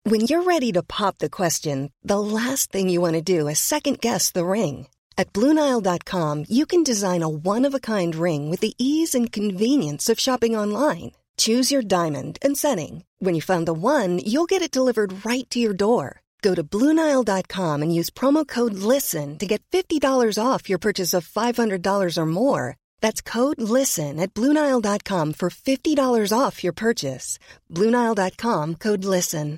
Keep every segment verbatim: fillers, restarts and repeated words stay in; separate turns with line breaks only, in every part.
When you're ready to pop the question, the last thing you want to do is second-guess the ring. At Blue Nile dot com, you can design a one-of-a-kind ring with the ease and convenience of shopping online. Choose your diamond and setting. When you find the one, you'll get it delivered right to your door. Go to Blue Nile dot com and use promo code LISTEN to get fifty dollars off your purchase of five hundred dollars or more. That's code LISTEN at Blue Nile dot com for fifty dollars off your purchase. Blue Nile dot com, code LISTEN.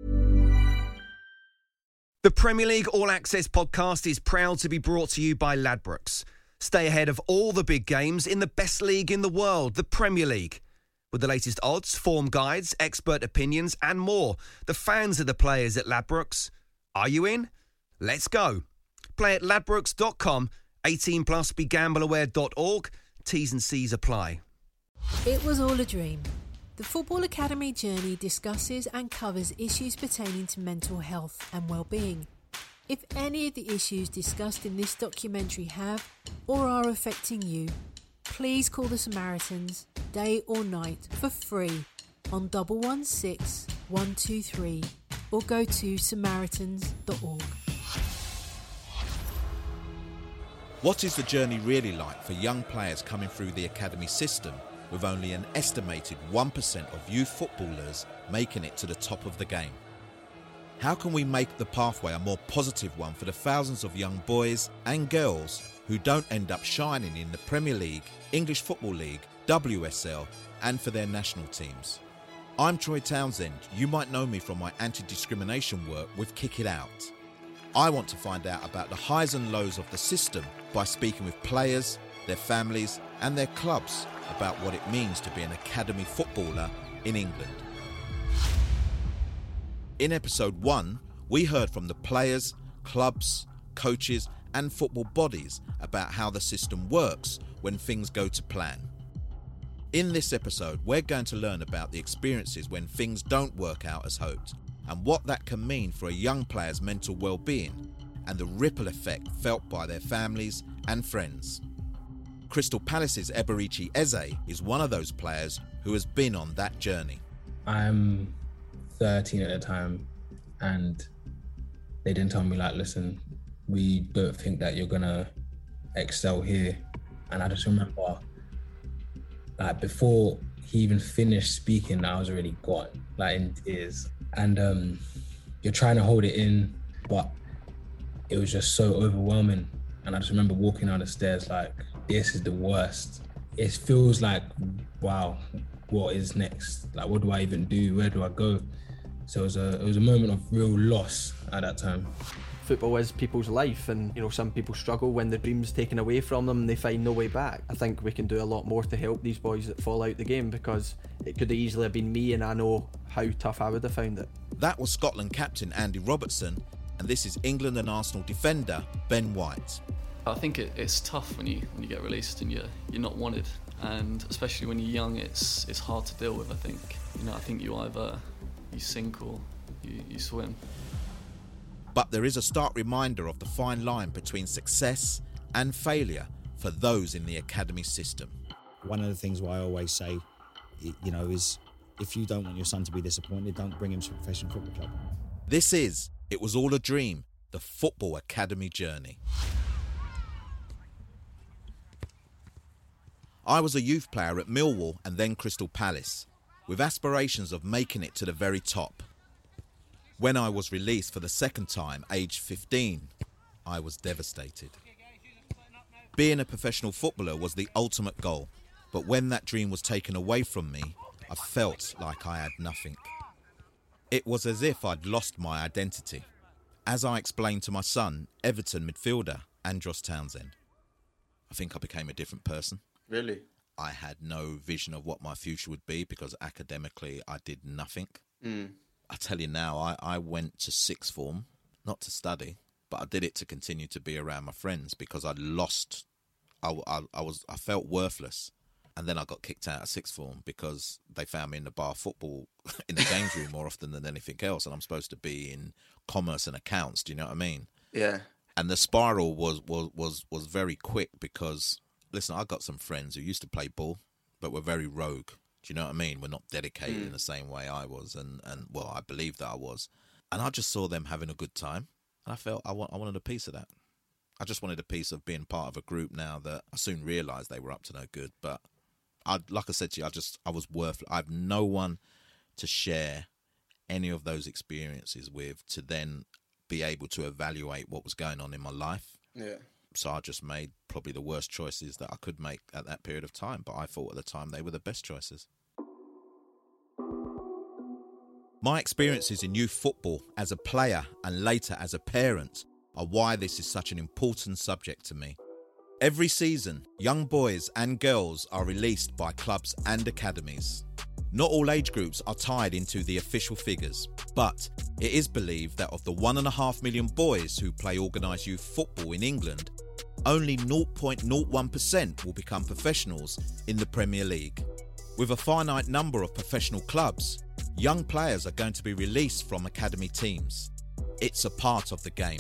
The Premier League All Access podcast is proud to be brought to you by Ladbrokes. Stay ahead of all the big games in the best league in the world, the Premier League. With the latest odds, form guides, expert opinions and more, the fans are the players at Ladbrokes. Are you in? Let's go. Play at ladbrokes dot com, eighteen plus, be gamble aware dot org. T's and C's apply.
It was all a dream. The Football Academy journey discusses and covers issues pertaining to mental health and well-being. If any of the issues discussed in this documentary have or are affecting you, please call the Samaritans, day or night, for free on double one six one two three or go to samaritans dot org.
What is the journey really like for young players coming through the academy system, with only an estimated one percent of youth footballers making it to the top of the game? How can we make the pathway a more positive one for the thousands of young boys and girls who don't end up shining in the Premier League, English Football League, W S L and for their national teams? I'm Troy Townsend. You might know me from my anti-discrimination work with Kick It Out. I want to find out about the highs and lows of the system by speaking with players, their families and their clubs about what it means to be an academy footballer in England. In episode one, we heard from the players, clubs, coaches and football bodies about how the system works when things go to plan. In this episode, we're going to learn about the experiences when things don't work out as hoped and what that can mean for a young player's mental well-being and the ripple effect felt by their families and friends. Crystal Palace's Eberechi Eze is one of those players who has been on that journey.
I'm thirteen at the time and they didn't tell me like, listen, we don't think that you're gonna excel here. And I just remember like before he even finished speaking, I was already gone, like in tears. And um, you're trying to hold it in, but it was just so overwhelming. And I just remember walking down the stairs like, this is the worst. It feels like, wow, what is next? Like, what do I even do? Where do I go? So it was a, it was a moment of real loss at that time.
Football is people's life, and you know, some people struggle when the dream's taken away from them and they find no way back. I think we can do a lot more to help these boys that fall out the game, because it could have easily have been me, and I know how tough I would have found it.
That was Scotland captain Andy Robertson, and this is England and Arsenal defender Ben White.
I think it, it's tough when you when you get released and you're you're not wanted, and especially when you're young, it's it's hard to deal with. I think you know I think you either you sink or you, you swim.
But there is a stark reminder of the fine line between success and failure for those in the academy system.
One of the things I always say, you know, is if you don't want your son to be disappointed, don't bring him to a professional football club.
This is It Was All a Dream, the Football Academy journey. I was a youth player at Millwall and then Crystal Palace, with aspirations of making it to the very top. When I was released for the second time, aged fifteen, I was devastated. Being a professional footballer was the ultimate goal, but when that dream was taken away from me, I felt like I had nothing. It was as if I'd lost my identity, as I explained to my son, Everton midfielder Andros Townsend. I think I became a different person.
Really?
I had no vision of what my future would be because academically I did nothing.
Mm.
I tell you now, I, I went to sixth form, not to study, but I did it to continue to be around my friends because I lost, I, I, I was, I felt worthless. And then I got kicked out of sixth form because they found me in the bar football in the games room more often than anything else. And I'm supposed to be in commerce and accounts, do you know what I mean?
Yeah.
And the spiral was, was, was, was very quick because, listen, I got some friends who used to play ball, but were very rogue. Do you know what I mean? Were not dedicated
Mm.
in the same way I was, and, and well, I believed that I was. And I just saw them having a good time, and I felt I, want, I wanted a piece of that. I just wanted a piece of being part of a group now that I soon realised they were up to no good. But I, like I said to you, I just I was worth. I have no one to share any of those experiences with, to then be able to evaluate what was going on in my life.
Yeah.
So I just made probably the worst choices that I could make at that period of time. But I thought at the time they were the best choices. My experiences in youth football as a player and later as a parent are why this is such an important subject to me. Every season, young boys and girls are released by clubs and academies. Not all age groups are tied into the official figures, but it is believed that of the one and a half million boys who play organised youth football in England, only zero point zero one percent will become professionals in the Premier League. With a finite number of professional clubs, young players are going to be released from academy teams. It's a part of the game.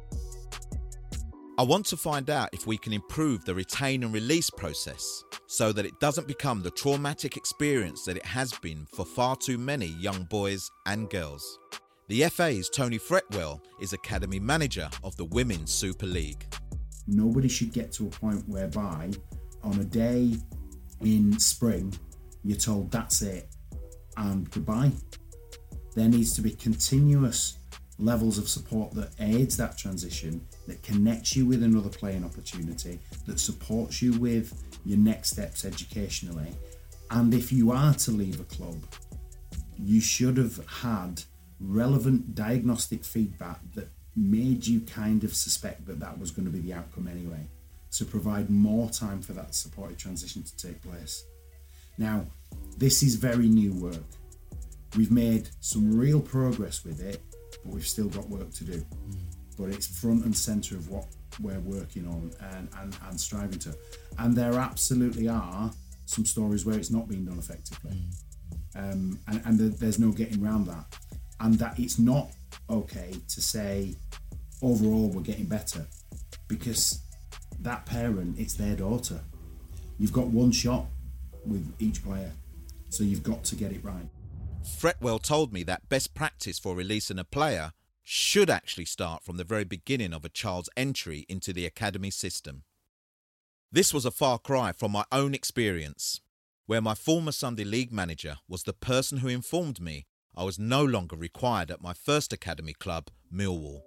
I want to find out if we can improve the retain and release process so that it doesn't become the traumatic experience that it has been for far too many young boys and girls. The F A's Tony Fretwell is Academy Manager of the Women's Super League.
Nobody should get to a point whereby on a day in spring, you're told that's it and goodbye. There needs to be continuous levels of support that aids that transition, that connects you with another playing opportunity, that supports you with your next steps educationally. And if you are to leave a club, you should have had relevant diagnostic feedback that made you kind of suspect that that was going to be the outcome anyway, to provide more time for that supported transition to take place. Now, this is very new work. We've made some real progress with it, but we've still got work to do. But it's front and centre of what we're working on and, and, and striving to. And there absolutely are some stories where it's not being done effectively. Um, and and there's no getting around that. And that it's not okay to say, overall, we're getting better. Because that parent, it's their daughter. You've got one shot with each player. So you've got to get it right.
Fretwell told me that best practice for releasing a player should actually start from the very beginning of a child's entry into the academy system. This was a far cry from my own experience, where my former Sunday League manager was the person who informed me I was no longer required at my first academy club, Millwall.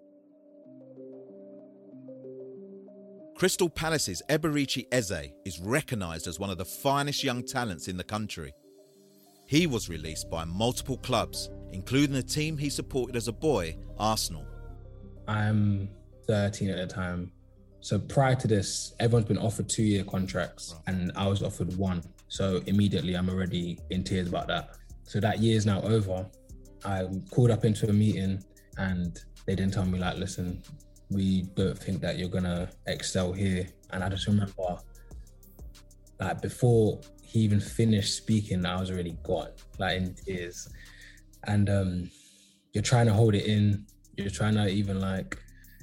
Crystal Palace's Eberici Eze is recognised as one of the finest young talents in the country. He was released by multiple clubs, including the team he supported as a boy, Arsenal.
I'm thirteen at the time. So prior to this, everyone's been offered two-year contracts and I was offered one. So immediately I'm already in tears about that. So that year's now over. I called up into a meeting and they didn't tell me like, listen, we don't think that you're gonna excel here. And I just remember like before he even finished speaking, I was already gone, like in tears. And um, you're trying to hold it in. You're trying to even like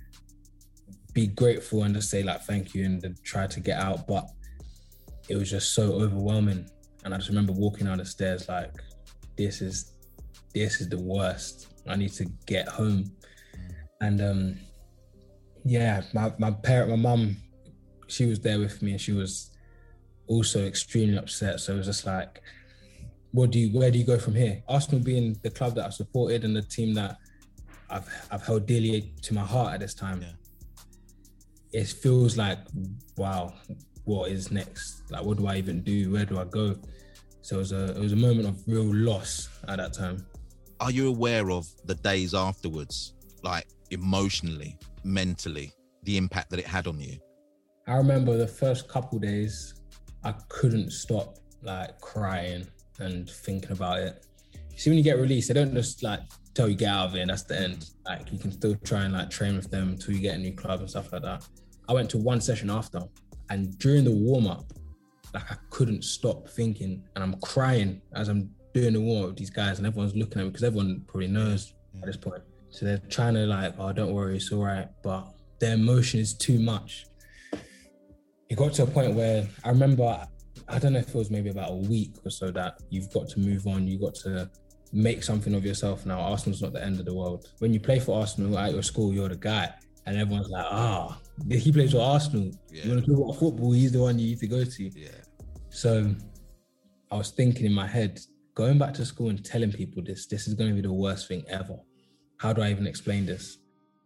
be grateful and just say like, thank you and try to get out. But it was just so overwhelming. And I just remember walking down the stairs like, this is, this is the worst. I need to get home. And um, yeah, my, my parent, my mum, she was there with me and she was also extremely upset. So it was just like, what do you, where do you go from here? Arsenal being the club that I've supported and the team that I've I've held dearly to my heart at this time. Yeah. It feels like, wow, what is next? Like, what do I even do? Where do I go? So it was a it was a moment of real loss at that time.
Are you aware of the days afterwards, like emotionally, mentally, the impact that it had on you?
I remember the first couple of days, I couldn't stop like crying and thinking about it. See, when you get released, they don't just like tell you get out of it and that's the end. Like you can still try and like train with them until you get a new club and stuff like that. I went to one session after and during the warm-up, like I couldn't stop thinking and I'm crying as I'm doing the warm-up with these guys and everyone's looking at me because everyone probably knows yeah. at this point. So they're trying to like, oh, don't worry, it's all right. But the emotion is too much. It got to a point where I remember I don't know if it was maybe about a week or so that you've got to move on, you've got to make something of yourself now. Arsenal's not the end of the world. When you play for Arsenal at your school, you're the guy. And everyone's like, ah, he plays for Arsenal. Yeah. You want to talk about football, he's the one you need to go to.
Yeah.
So I was thinking in my head, going back to school and telling people this, this is going to be the worst thing ever. How do I even explain this?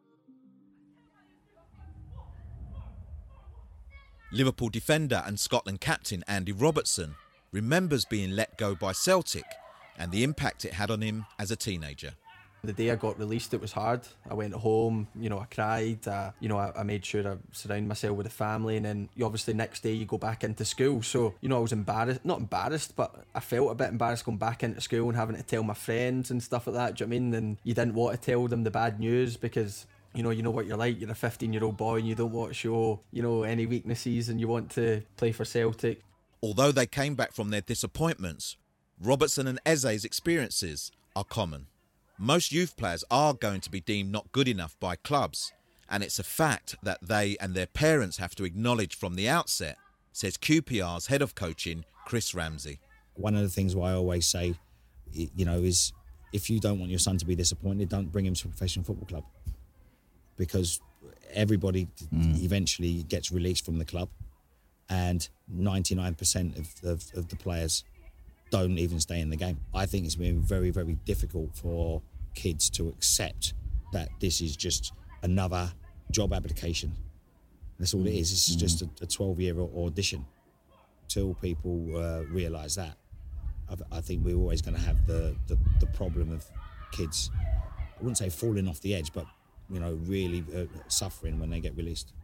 Liverpool defender and Scotland captain Andy Robertson remembers being let go by Celtic and the impact it had on him as a teenager.
The day I got released, it was hard. I went home, you know, I cried, uh, you know, I, I made sure I surround myself with a family, and then you obviously next day you go back into school. So, you know, I was embarrassed, not embarrassed, but I felt a bit embarrassed going back into school and having to tell my friends and stuff like that, do you know what I mean? And you didn't want to tell them the bad news because, you know, you know what you're like, you're a fifteen-year-old boy and you don't want to show, you know, any weaknesses and you want to play for Celtic.
Although they came back from their disappointments, Robertson and Eze's experiences are common. Most youth players are going to be deemed not good enough by clubs, and it's a fact that they and their parents have to acknowledge from the outset, says Q P R's head of coaching, Chris Ramsey.
One of the things I always say, you know, is if you don't want your son to be disappointed, don't bring him to a professional football club, because everybody mm. eventually gets released from the club, and ninety-nine percent of, of, of the players don't even stay in the game. I think it's been very, very difficult for kids to accept that this is just another job application. That's all it is. It's mm-hmm. just a twelve-year audition. Till people uh, realise that, I, I think we're always going to have the, the, the problem of kids, I wouldn't say falling off the edge, but, you know, really uh, suffering when they get released.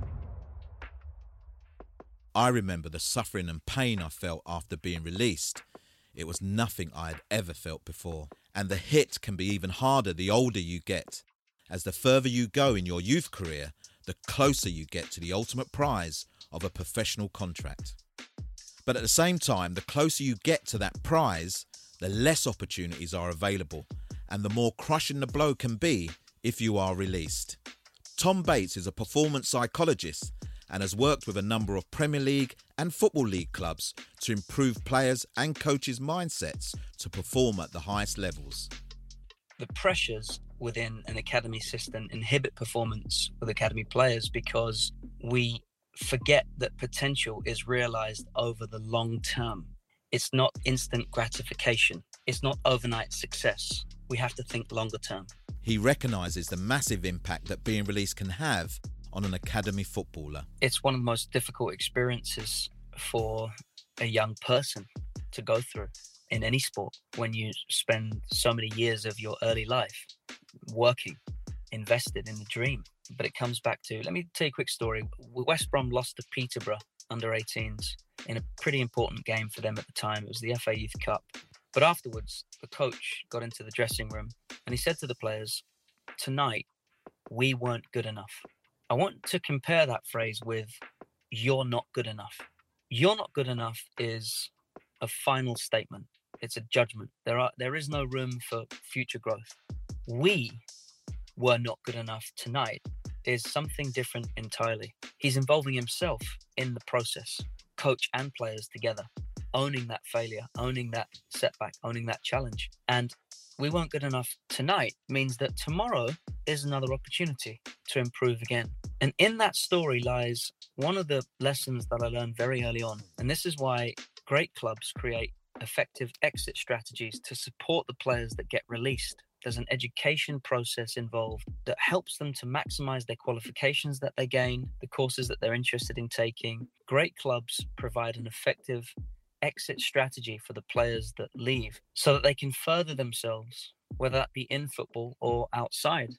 I remember the suffering and pain I felt after being released. It was nothing I had ever felt before. And the hit can be even harder the older you get. As the further you go in your youth career, the closer you get to the ultimate prize of a professional contract. But at the same time, the closer you get to that prize, the less opportunities are available, and the more crushing the blow can be if you are released. Tom Bates is a performance psychologist and has worked with a number of Premier League and Football League clubs to improve players and coaches' mindsets to perform at the highest levels.
The pressures within an academy system inhibit performance with academy players because we forget that potential is realised over the long term. It's not instant gratification. It's not overnight success. We have to think longer term.
He recognises the massive impact that being released can have on an academy footballer.
It's one of the most difficult experiences for a young person to go through in any sport when you spend so many years of your early life working, invested in the dream. But it comes back to, let me tell you a quick story. West Brom lost to Peterborough under eighteens in a pretty important game for them at the time. It was the F A Youth Cup. But afterwards, the coach got into the dressing room and he said to the players, tonight, we weren't good enough. I want to compare that phrase with you're not good enough. You're not good enough is a final statement. It's a judgment. There are there is no room for future growth. We were not good enough tonight is something different entirely. He's involving himself in the process, coach and players together, owning that failure, owning that setback, owning that challenge. And we weren't good enough tonight means that tomorrow is another opportunity to improve again. And in that story lies one of the lessons that I learned very early on. And this is why great clubs create effective exit strategies to support the players that get released. There's an education process involved that helps them to maximize their qualifications that they gain, the courses that they're interested in taking. Great clubs provide an effective exit strategy for the players that leave so that they can further themselves, whether that be in football or outside.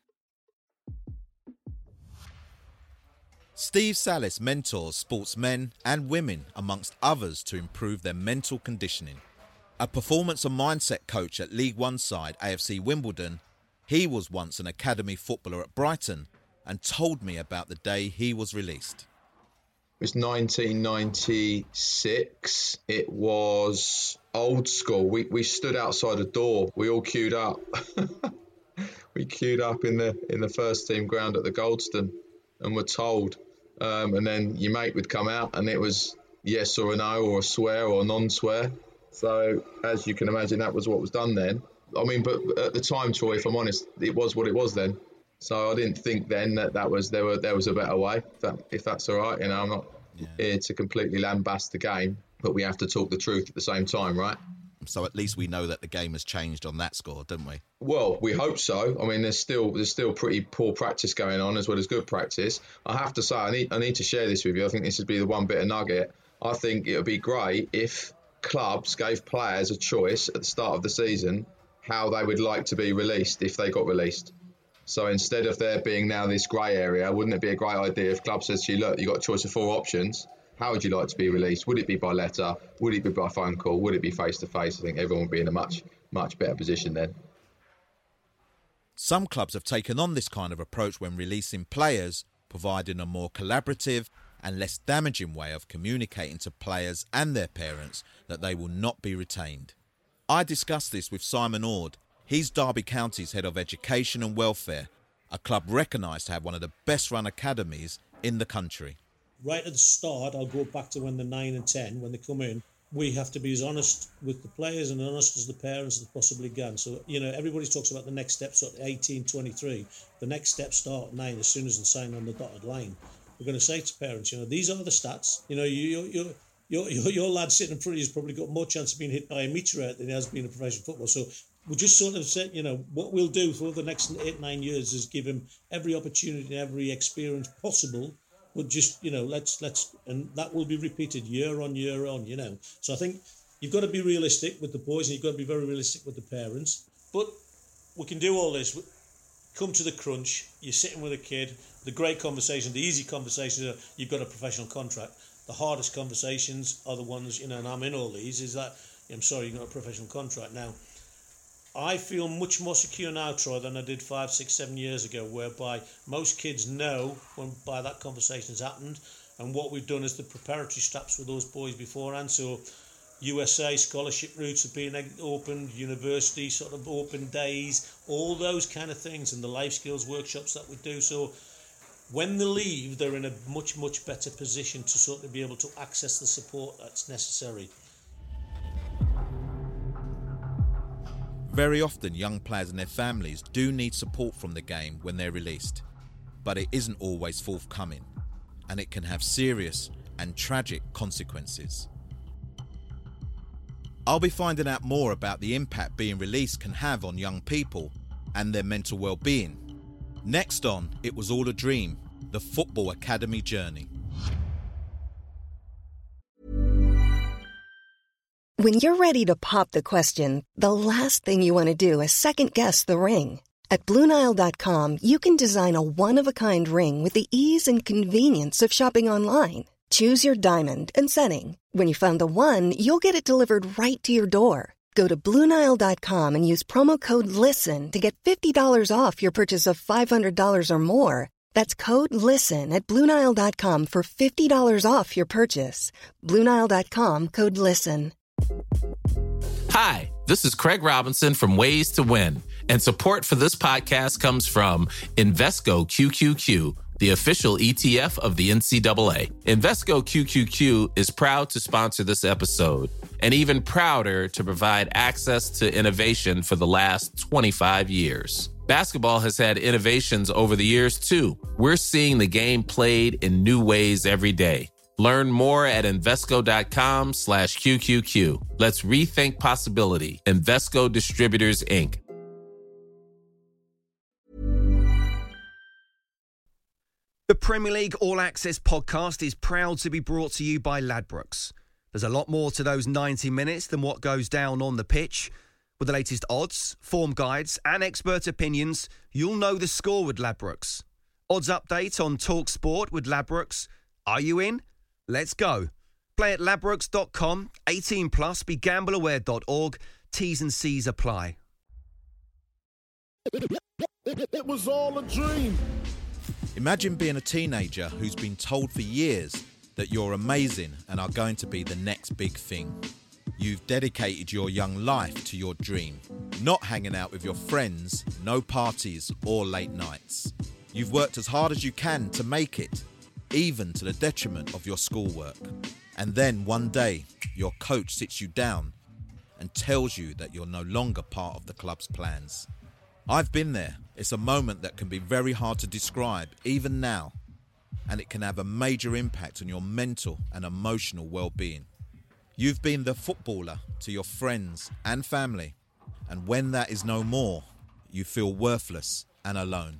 Steve Salis mentors sportsmen and women, amongst others, to improve their mental conditioning. A performance and mindset coach at League One side A F C Wimbledon, he was once an academy footballer at Brighton and told me about the day he was released.
It was nineteen ninety-six. It was old school. We we stood outside a door. We all queued up. We queued up in the in the first team ground at the Goldstone and were told. Um, and then your mate would come out and it was yes or a no, or a swear or a non-swear. So as you can imagine, that was what was done then. I mean, but at the time, Troy, if I'm honest, it was what it was then. So I didn't think then that that was there were there was a better way. If, that, if that's all right, you know, I'm not yeah. here to completely lambast the game, but we have to talk the truth at the same time, right?
So at least we know that the game has changed on that score, don't we?
Well, we hope so. I mean, there's still there's still pretty poor practice going on as well as good practice. I have to say, I need I need to share this with you. I think this would be the one bit of nugget. I think it would be great if clubs gave players a choice at the start of the season how they would like to be released if they got released. So instead of there being now this grey area, wouldn't it be a great idea if club says to you, look, you've got a choice of four options. How would you like to be released? Would it be by letter? Would it be by phone call? Would it be face-to-face? I think everyone would be in a much, much better position then.
Some clubs have taken on this kind of approach when releasing players, providing a more collaborative and less damaging way of communicating to players and their parents that they will not be retained. I discussed this with Simon Ord. He's Derby County's Head of Education and Welfare, a club recognised to have one of the best run academies in the country.
Right at the start, I'll go back to when they're nine and ten, when they come in, we have to be as honest with the players and honest as the parents as possibly can. So, you know, everybody talks about the next steps at eighteen, twenty-three. The next steps start at nine as soon as they sign on the dotted line. We're going to say to parents, you know, these are the stats. You know, you, you, your, your, your lad sitting in front of you has probably got more chance of being hit by a meteorite than he has been in professional football. So we just sort of said, you know, what we'll do for the next eight, nine years is give him every opportunity and every experience possible. But just, you know, let's, let's, and that will be repeated year on year on, you know. So I think you've got to be realistic with the boys and you've got to be very realistic with the parents. But we can do all this. Come to the crunch, you're sitting with a kid, the great conversation, the easy conversations are you've got a professional contract. The hardest conversations are the ones, you know, and I'm in all these, is that, I'm sorry, you've got a professional contract. Now, I feel much more secure now, Troy, than I did five, six, seven years ago, whereby most kids know when by that conversation has happened, and what we've done is the preparatory steps with those boys beforehand. So U S A scholarship routes have been opened, university sort of open days, all those kind of things, and the life skills workshops that we do. So when they leave, they're in a much, much better position to sort of be able to access the support that's necessary.
Very often, young players and their families do need support from the game when they're released, but it isn't always forthcoming, and it can have serious and tragic consequences. I'll be finding out more about the impact being released can have on young people and their mental well-being. Next on It Was All a Dream, the Football Academy journey.
When you're ready to pop the question, the last thing you want to do is second-guess the ring. At Blue Nile dot com, you can design a one-of-a-kind ring with the ease and convenience of shopping online. Choose your diamond and setting. When you find the one, you'll get it delivered right to your door. Go to Blue Nile dot com and use promo code LISTEN to get fifty dollars off your purchase of five hundred dollars or more. That's code LISTEN at Blue Nile dot com for fifty dollars off your purchase. Blue Nile dot com, code LISTEN.
Hi, this is Craig Robinson from Ways to Win, and support for this podcast comes from Invesco Q Q Q, the official E T F of the N C double A. Invesco Q Q Q is proud to sponsor this episode, and even prouder to provide access to innovation for the last twenty-five years. Basketball has had innovations over the years, too. We're seeing the game played in new ways every day. Learn more at Invesco.com slash QQQ. Let's rethink possibility. Invesco Distributors, Incorporated.
The Premier League All Access podcast is proud to be brought to you by Ladbrokes. There's a lot more to those ninety minutes than what goes down on the pitch. With the latest odds, form guides and expert opinions, you'll know the score with Ladbrokes. Odds update on Talk Sport with Ladbrokes. Are you in? Let's go. Play at ladbrokes dot com, eighteen plus, be gamble aware dot org. T's and C's apply.
It was all a dream.
Imagine being a teenager who's been told for years that you're amazing and are going to be the next big thing. You've dedicated your young life to your dream, not hanging out with your friends, no parties or late nights. You've worked as hard as you can to make it, even to the detriment of your schoolwork. And then one day, your coach sits you down and tells you that you're no longer part of the club's plans. I've been there. It's a moment that can be very hard to describe, even now, and it can have a major impact on your mental and emotional well-being. You've been the footballer to your friends and family, and when that is no more, you feel worthless and alone.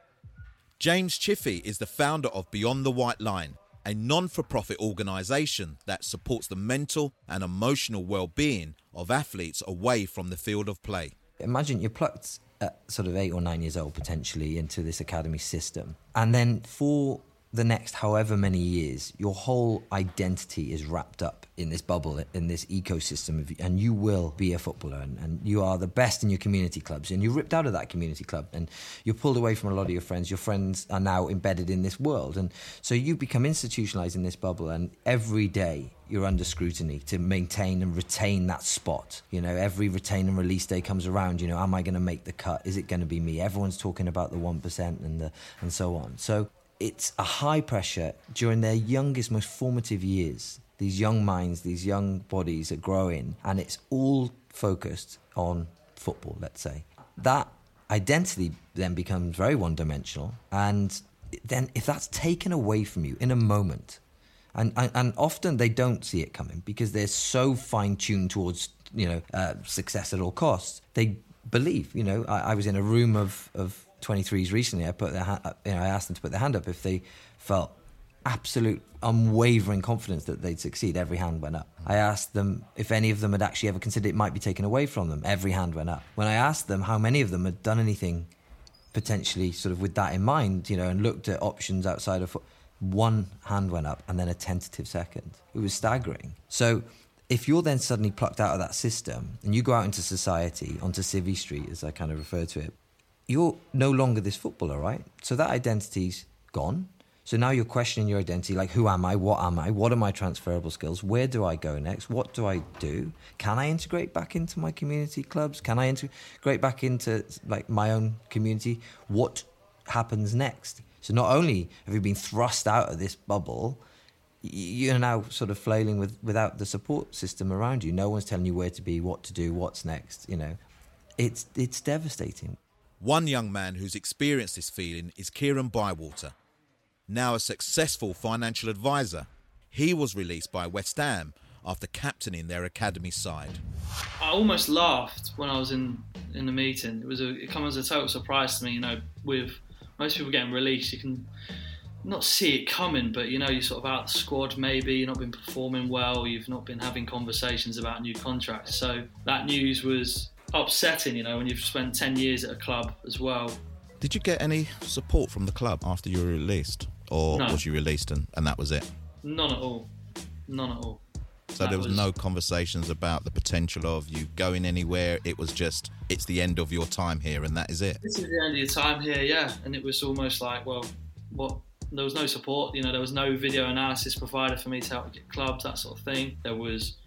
James Chiffey is the founder of Beyond the White Line, a non-for-profit organisation that supports the mental and emotional well-being of athletes away from the field of play.
Imagine you're plucked at sort of eight or nine years old potentially into this academy system, and then for the next however many years, your whole identity is wrapped up in this bubble, in this ecosystem, of, and you will be a footballer, and, and you are the best in your community clubs, and you're ripped out of that community club, and you're pulled away from a lot of your friends. Your friends are now embedded in this world, and so you become institutionalized in this bubble, and every day you're under scrutiny to maintain and retain that spot. You know, every retain and release day comes around, you know, am I going to make the cut? Is it going to be me? Everyone's talking about the one percent and the and so on. So it's a high pressure during their youngest, most formative years. These young minds, these young bodies are growing, and it's all focused on football, let's say. That identity then becomes very one-dimensional, and then if that's taken away from you in a moment, and, and, and often they don't see it coming because they're so fine-tuned towards, you know, uh, success at all costs, they believe, you know, I, I was in a room of, of twenty-threes recently. I put their ha- you know, I asked them to put their hand up if they felt absolute unwavering confidence that they'd succeed. Every hand went up. I asked them if any of them had actually ever considered it might be taken away from them. Every hand went up. When I asked them how many of them had done anything potentially sort of with that in mind, you know, and looked at options outside of, one hand went up and then a tentative second. It was staggering. So if you're then suddenly plucked out of that system and you go out into society, onto Civvy Street, as I kind of refer to it, you're no longer this footballer, right? So that identity's gone. So now you're questioning your identity, like, who am I? What am I? What are my transferable skills? Where do I go next? What do I do? Can I integrate back into my community clubs? Can I integrate back into, like, my own community? What happens next? So not only have you been thrust out of this bubble, you're now sort of flailing with without the support system around you. No one's telling you where to be, what to do, what's next, you know. It's it's devastating.
One young man who's experienced this feeling is Kieran Bywater. Now a successful financial advisor, he was released by West Ham after captaining their academy side.
I almost laughed when I was in, in the meeting. It was a, it came as a total surprise to me. You know, with most people getting released, you can not see it coming, but you know, you're sort of out of the squad maybe, you've not been performing well, you've not been having conversations about new contracts. So that news was upsetting, you know, when you've spent ten years at a club as well.
Did you get any support from the club after you were released? Or
No.
was you released and, and that was it?
None at all. None at all.
So
That
there was,
was-
no conversations about the potential of you going anywhere. It was just, it's the end of your time here and that is it.
This is the end of your time here, yeah. And it was almost like, well, what? There was no support, you know, there was no video analysis provided for me to help get clubs, that sort of thing. There was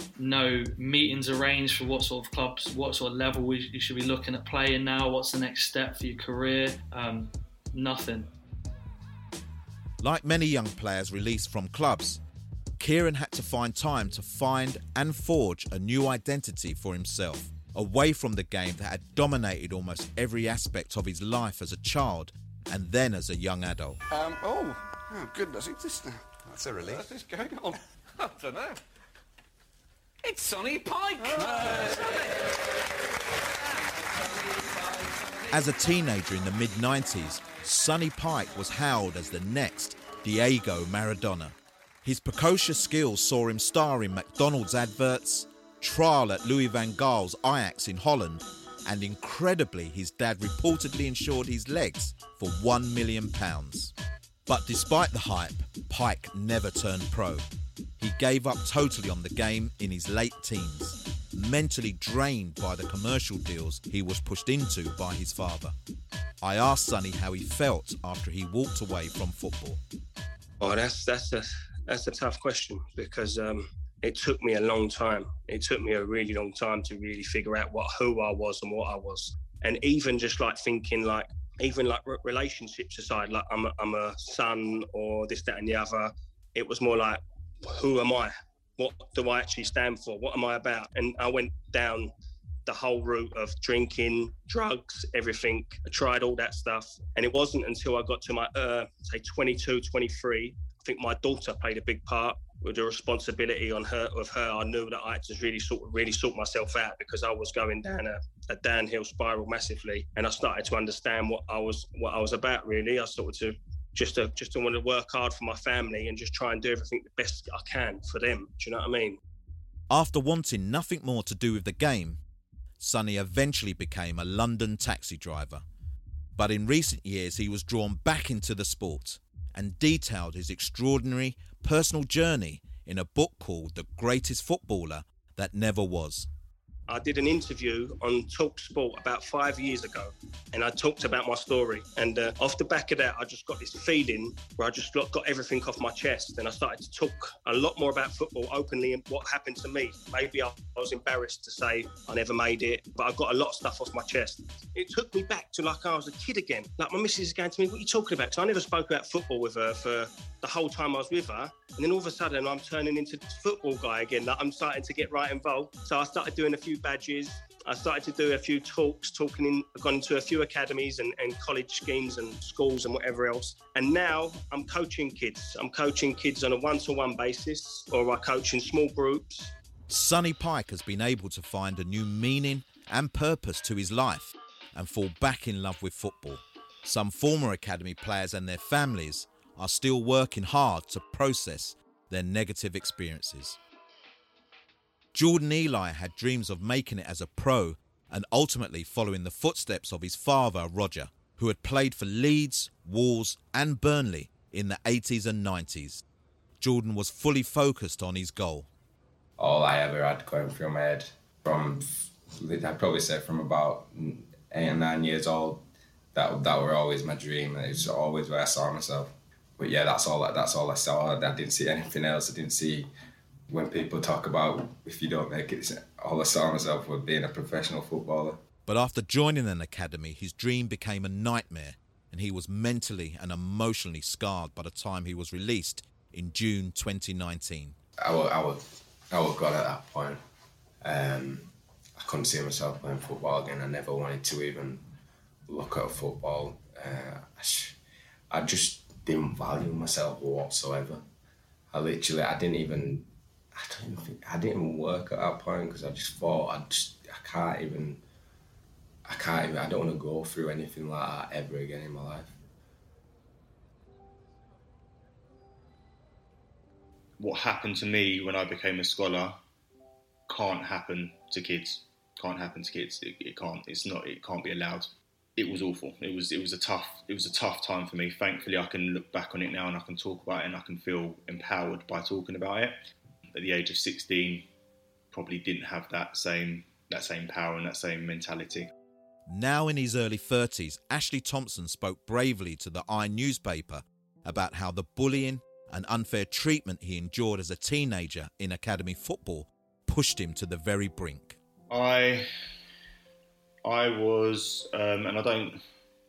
no meetings arranged for what sort of clubs, what sort of level we, you should be looking at playing now, what's the next step for your career, um, nothing.
Like many young players released from clubs, Kieran had to find time to find and forge a new identity for himself, away from the game that had dominated almost every aspect of his life as a child and then as a young adult.
Um, oh, oh, goodness, it's this now. That's a relief. What's going on? I don't know. It's Sonny Pike!
As a teenager in the mid nineties, Sonny Pike was hailed as the next Diego Maradona. His precocious skills saw him star in McDonald's adverts, trial at Louis van Gaal's Ajax in Holland, and incredibly, his dad reportedly insured his legs for one million pounds. But despite the hype, Pike never turned pro. He gave up totally on the game in his late teens, mentally drained by the commercial deals he was pushed into by his father. I asked Sonny how he felt after he walked away from football.
Oh, that's that's a that's a tough question because um, it took me a long time. It took me a really long time to really figure out what who I was and what I was, and even just like thinking like even like re- relationships aside, like I'm a, I'm a son or this, that, and the other. It was more like who am I? What do I actually stand for? What am I about? And I went down the whole route of drinking, drugs, everything. I tried all that stuff. And it wasn't until I got to my, uh, say, twenty-two, twenty-three, I think my daughter played a big part with the responsibility on her, of her. I knew that I had to really sort, really sort myself out because I was going down a, a downhill spiral massively. And I started to understand what I was, what I was about, really. I started to just to, just to want to work hard for my family and just try and do everything the best I can for them. Do you know what I mean?
After wanting nothing more to do with the game, Sonny eventually became a London taxi driver. But in recent years, he was drawn back into the sport and detailed his extraordinary personal journey in a book called The Greatest Footballer That Never Was.
I did an interview on Talk Sport about five years ago, and I talked about my story. And uh, off the back of that, I just got this feeling where I just got, got everything off my chest, and I started to talk a lot more about football openly and what happened to me. Maybe I, I was embarrassed to say I never made it, but I got a lot of stuff off my chest. It took me back to like I was a kid again. Like my missus is going to me, what are you talking about? So I never spoke about football with her for the whole time I was with her. And then all of a sudden I'm turning into this football guy again. Like I'm starting to get right involved. So I started doing a few badges. I started to do a few talks, talking in, I've gone into a few academies and, and college schemes and schools and whatever else. And now I'm coaching kids. I'm coaching kids on a one-to-one basis, or I coach in small groups.
Sonny Pike has been able to find a new meaning and purpose to his life and fall back in love with football. Some former academy players and their families are still working hard to process their negative experiences. Jordan Eli had dreams of making it as a pro and ultimately following the footsteps of his father, Roger, who had played for Leeds, Wolves and Burnley in the eighties and nineties. Jordan was fully focused on his goal.
All I ever had going through my head from, I'd probably say from about eight or nine years old, that that were always my dream. It was always where I saw myself. But yeah, that's all. That's all I saw. I didn't see anything else. I didn't see when people talk about if you don't make it. All I saw myself was being a professional footballer.
But after joining an academy, his dream became a nightmare, and he was mentally and emotionally scarred by the time he was released in June twenty nineteen.
I was, I was, I was gone at that point. Um, I couldn't see myself playing football again. I never wanted to even look at football. Uh, I just didn't value myself whatsoever. I literally, I didn't even, I don't even think, I didn't even work at that point because I just thought, I just, I can't even, I can't even, I don't want to go through anything like that ever again in my life.
What happened to me when I became a scholar can't happen to kids. Can't happen to kids. It, it can't. It's not. It can't be allowed. It was awful. It was. It was a tough. It was a tough time for me. Thankfully, I can look back on it now and I can talk about it and I can feel empowered by talking about it. At the age of sixteen, probably didn't have that same that same power and that same mentality.
Now in his early thirties, Ashley Thompson spoke bravely to the I newspaper about how the bullying and unfair treatment he endured as a teenager in academy football pushed him to the very brink.
I, I was, um, and I don't,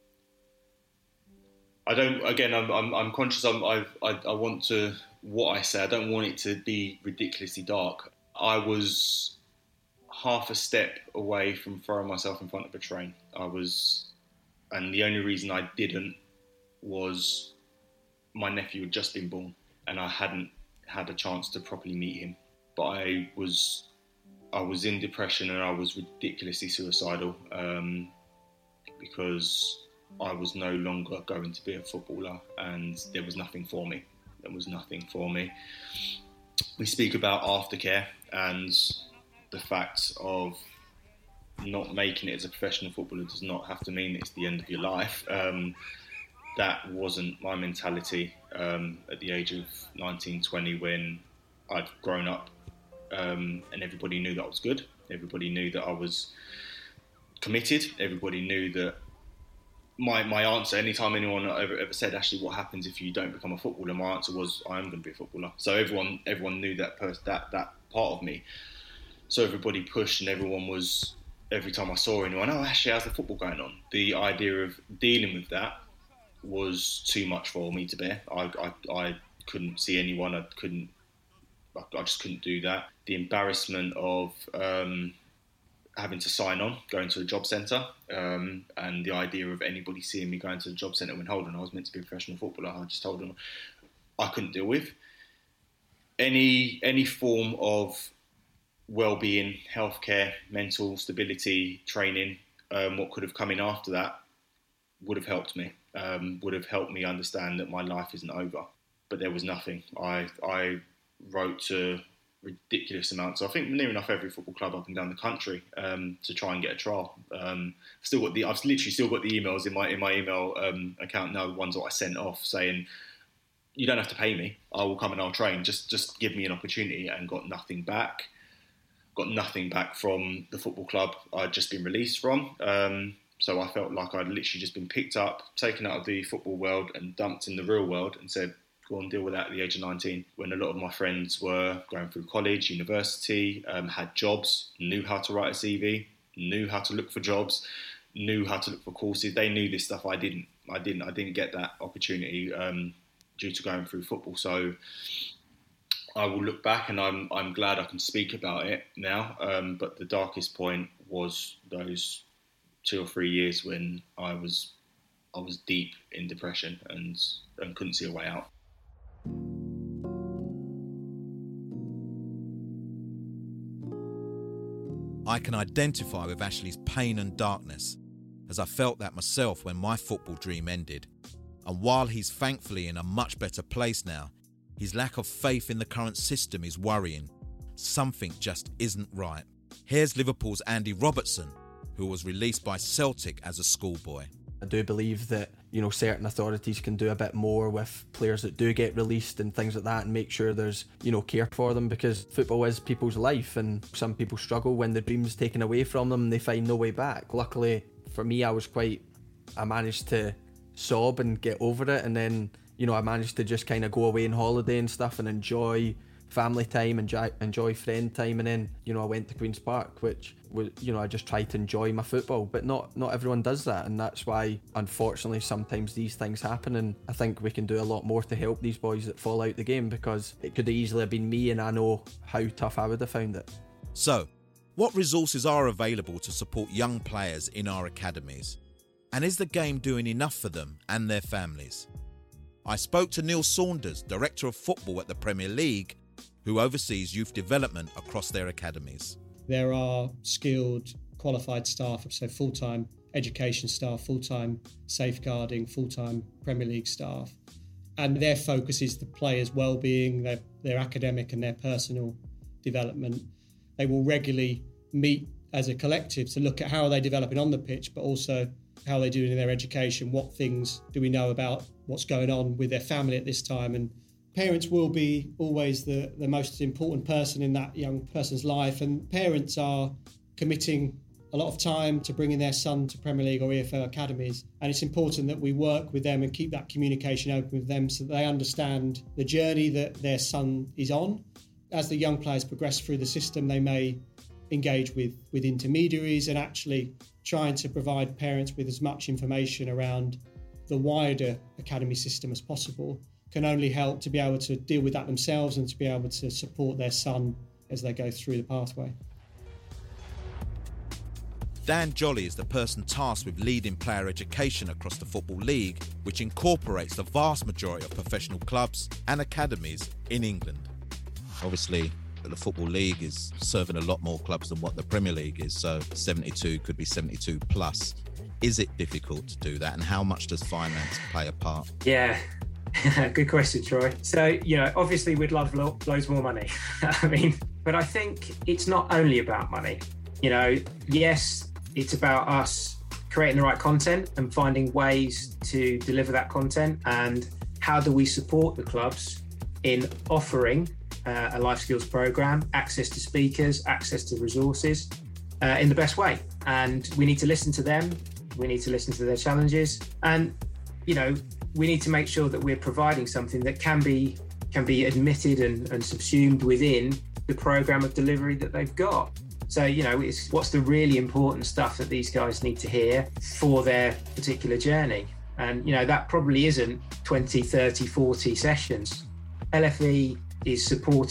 I don't. Again, I'm, I'm, I'm conscious. I'm, I've, I, I want to what I say. I don't want it to be ridiculously dark. I was half a step away from throwing myself in front of a train. I was, and the only reason I didn't was my nephew had just been born, and I hadn't had a chance to properly meet him. But I was. I was in depression and I was ridiculously suicidal um, because I was no longer going to be a footballer and there was nothing for me. There was nothing for me. We speak about aftercare and the fact of not making it as a professional footballer does not have to mean it's the end of your life. Um, that wasn't my mentality um, at the age of nineteen, twenty when I'd grown up. Um, and everybody knew that I was good. Everybody knew that I was committed. Everybody knew that my my answer, anytime anyone ever, ever said, Ashley, what happens if you don't become a footballer? My answer was, I am going to be a footballer. So everyone everyone knew that pers- that that part of me. So everybody pushed and everyone was, every time I saw anyone, oh, Ashley, how's the football going on? The idea of dealing with that was too much for me to bear. I, I, I couldn't see anyone. I couldn't I, I just couldn't do that. The embarrassment of um, having to sign on, going to a job centre, um, and the idea of anybody seeing me going to the job centre when, hold on, I was meant to be a professional footballer, I just told them I couldn't deal with. Any any form of well-being, healthcare, mental stability, training, um, what could have come in after that would have helped me, um, would have helped me understand that my life isn't over. But there was nothing. I I wrote to ridiculous amounts. I think near enough every football club up and down the country um, to try and get a trial. Um, still got the I've literally still got the emails in my in my email um, account now. The ones that I sent off saying, "You don't have to pay me. I will come and I'll train. Just just give me an opportunity." And got nothing back. Got nothing back from the football club I'd just been released from. Um, so I felt like I'd literally just been picked up, taken out of the football world, and dumped in the real world, and said, go and deal with that at the age of nineteen, when a lot of my friends were going through college, university, um, had jobs, knew how to write a C V, knew how to look for jobs, knew how to look for courses. They knew this stuff. I didn't. I didn't. I didn't get that opportunity um, due to going through football. So I will look back, and I'm I'm glad I can speak about it now. Um, but the darkest point was those two or three years when I was I was deep in depression and and couldn't see a way out.
I can identify with Ashley's pain and darkness, as I felt that myself when my football dream ended. And while he's thankfully in a much better place now, his lack of faith in the current system is worrying. Something just isn't right. Here's Liverpool's Andy Robertson, who was released by Celtic as a schoolboy.
I do believe that, you know, certain authorities can do a bit more with players that do get released and things like that, and make sure there's, you know, care for them, because football is people's life, and some people struggle when their dream's taken away from them and they find no way back. Luckily for me, I was quite, I managed to sob and get over it, and then, you know, I managed to just kind of go away on holiday and stuff and enjoy family time, enjoy, enjoy friend time, and then, you know, I went to Queen's Park, which was, you know, I just tried to enjoy my football, but not not everyone does that, and that's why, unfortunately, sometimes these things happen, and I think we can do a lot more to help these boys that fall out the game, because it could have easily have been me, and I know how tough I would have found it.
So, what resources are available to support young players in our academies? And is the game doing enough for them and their families? I spoke to Neil Saunders, Director of Football at the Premier League, who oversees youth development across their academies.
There are skilled, qualified staff, so full-time education staff, full-time safeguarding, full-time Premier League staff. And their focus is the players' well-being, their, their academic and their personal development. They will regularly meet as a collective to look at how are they developing on the pitch, but also how are they doing in their education, what things do we know about what's going on with their family at this time. And parents will be always the, the most important person in that young person's life, and parents are committing a lot of time to bringing their son to Premier League or E F L academies, and it's important that we work with them and keep that communication open with them so that they understand the journey that their son is on. As the young players progress through the system, they may engage with, with intermediaries, and actually trying to provide parents with as much information around the wider academy system as possible can only help to be able to deal with that themselves and to be able to support their son as they go through the pathway.
Dan Jolly is the person tasked with leading player education across the Football League, which incorporates the vast majority of professional clubs and academies in England. Obviously, the Football League is serving a lot more clubs than what the Premier League is, so seventy-two could be seventy-two plus. Is it difficult to do that, and how much does finance play a part?
Yeah. Good question, Troy. So, you know, obviously we'd love lo- loads more money. I mean, but I think it's not only about money. You know, yes, it's about us creating the right content and finding ways to deliver that content, and how do we support the clubs in offering uh, a life skills program, access to speakers, access to resources uh, in the best way. And we need to listen to them. We need to listen to their challenges, and, you know, we need to make sure that we're providing something that can be can be admitted and, and subsumed within the program of delivery that they've got. So, you know, it's what's the really important stuff that these guys need to hear for their particular journey. And, you know, that probably isn't twenty, thirty, forty sessions. L F E is supporting